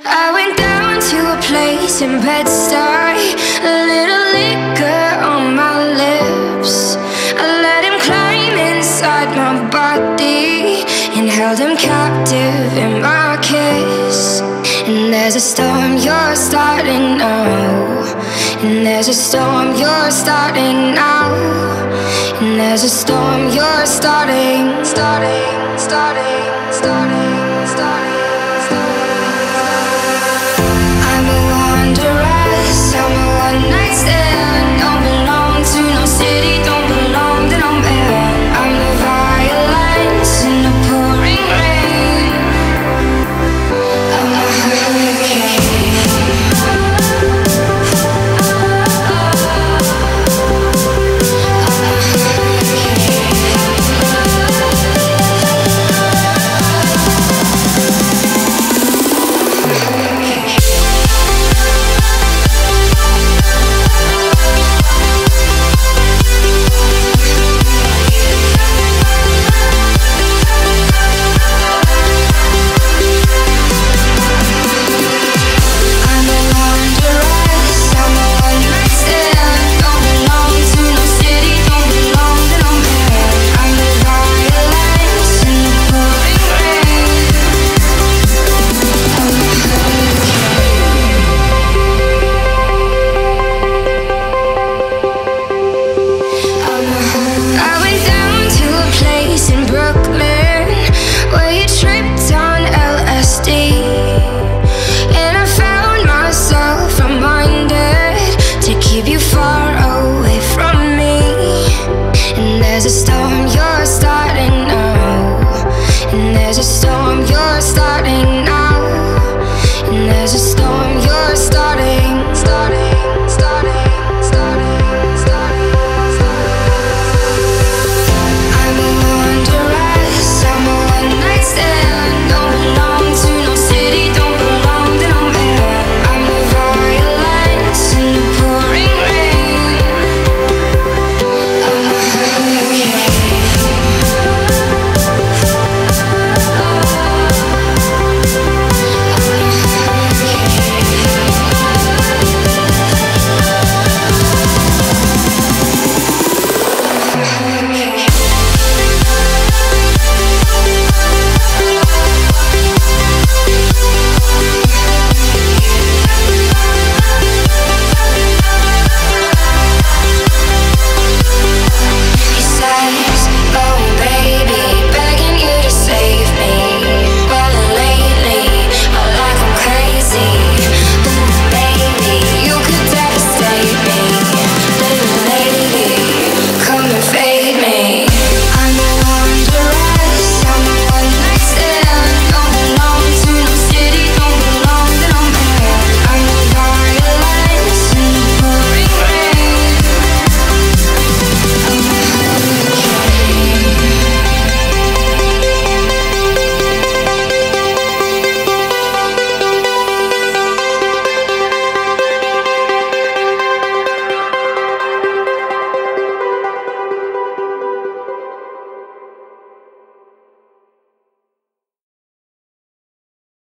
I went down to a place in Bed-Stuy, a little liquor on my lips. I let him climb inside my body and held him captive in my kiss. And there's a storm you're starting now, and there's a storm you're starting now, and there's a storm you're starting.